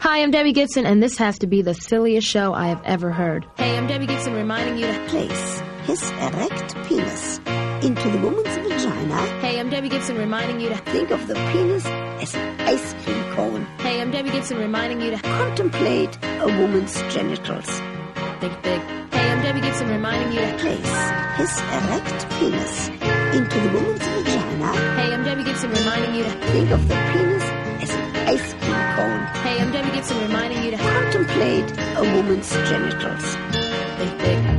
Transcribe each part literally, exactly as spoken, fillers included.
Hi, I'm Debbie Gibson, and this has to be the silliest show I have ever heard. Hey, I'm Debbie Gibson reminding you to place his erect penis into the woman's vagina. Hey, I'm Debbie Gibson reminding you to think of the penis as an ice cream cone. Hey, I'm Debbie Gibson reminding you to contemplate a woman's genitals. Think big. Hey, I'm Debbie Gibson reminding you to place his erect penis into the woman's vagina. Hey, I'm Debbie Gibson reminding you to think of the penis as an ice cream cone. Hey, I'm Debbie Gibson reminding you to contemplate a woman's genitals. Think big.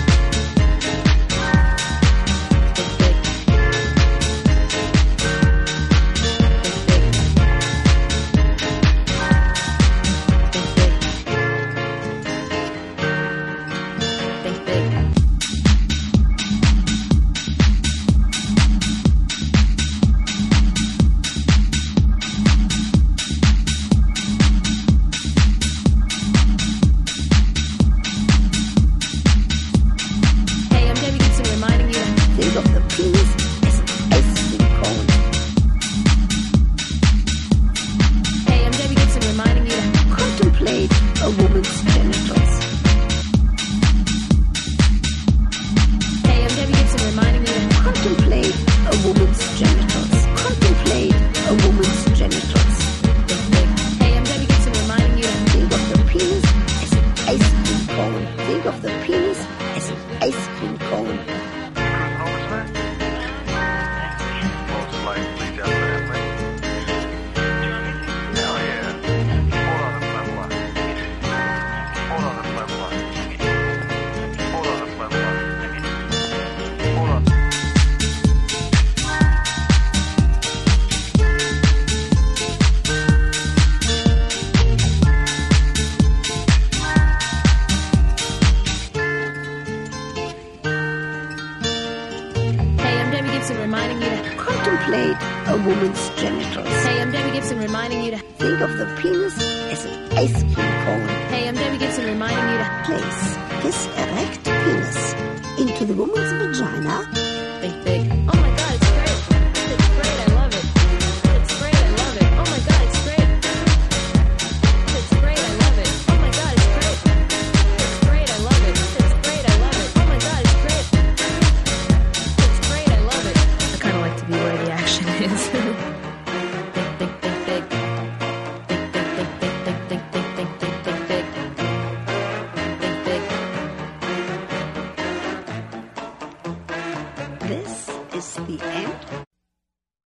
A woman's genitals. Hey, I'm Debbie Gibson reminding you to contemplate a woman's genitals. Contemplate a woman's genitals. Hey, I'm Debbie Gibson reminding you to think of the penis as an ice cream cone. Think of the penis as an ice cream cone. reminding you to contemplate a woman's genitals. Hey, I'm Debbie Gibson reminding you to think of the penis as an ice cream cone. Hey, I'm Debbie Gibson reminding you to place his erect penis into the woman's vagina